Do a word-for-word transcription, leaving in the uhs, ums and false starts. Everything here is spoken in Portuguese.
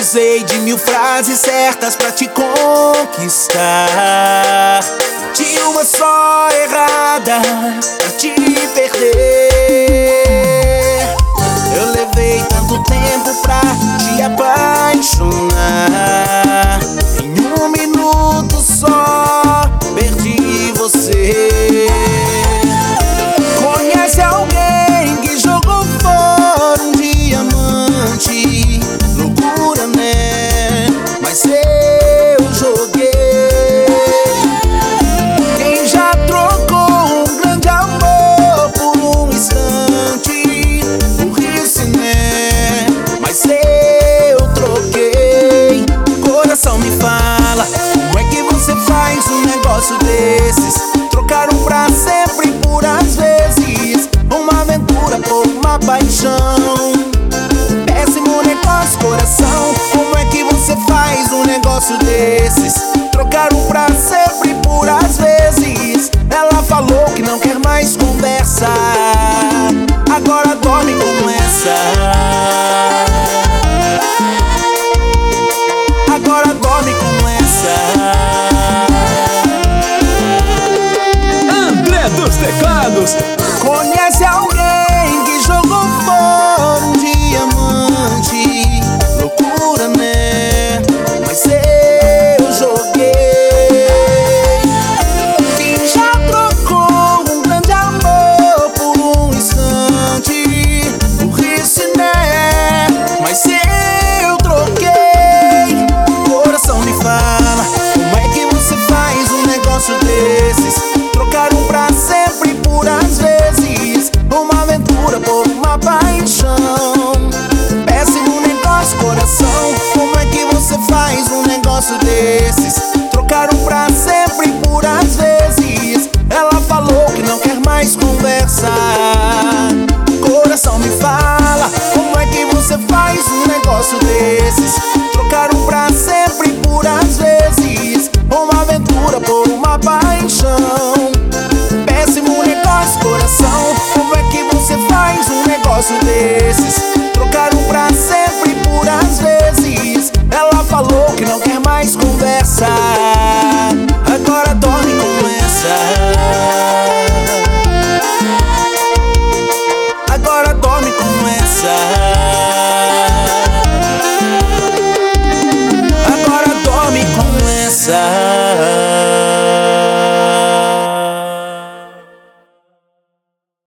Usei de mil frases certas pra te conquistar, de uma só errada pra te perder. Eu levei tanto tempo pra te apaixonar, em um minuto só perdi você. Conhece alguém que jogou fora um diamante? Loucura, né? Mas eu joguei. Quem já trocou um grande amor por um instante? Burrice, né? Mas eu troquei. Coração, me fala, como é que você faz um negócio desses? Trocar um pra sempre por às vezes, uma aventura por uma paixão. Péssimo negócio, coração, como é que você faz um negócio desses? Trocar um pra sempre por às vezes. Ela falou que não quer mais conversa, agora dorme com essa. Agora dorme com essa. André dos Teclados. Conhece alguém que jogou fora um diamante? Loucura, né? Mas eu joguei. Quem já trocou um grande amor por um instante? Burrice, né? Mas eu troquei. Coração, me fala, como é que você faz um negócio desses? Trocar um pra sempre por às vezes, uma aventura por uma paixão. Péssimo negócio, coração, como é que você faz um negócio desses? Trocar um pra sempre por às vezes. Ela falou que não quer mais conversa. Coração, me fala, como é que você faz um negócio desses? Trocar um pra sempre por às vezes, uma aventura por uma paixão. Péssimo negócio, coração, como é que você faz um negócio desses? Trocar um pra sempre por às vezes. Ela falou que não quer mais conversa, agora dorme com essa. Agora dorme com essa. Agora dorme com essa.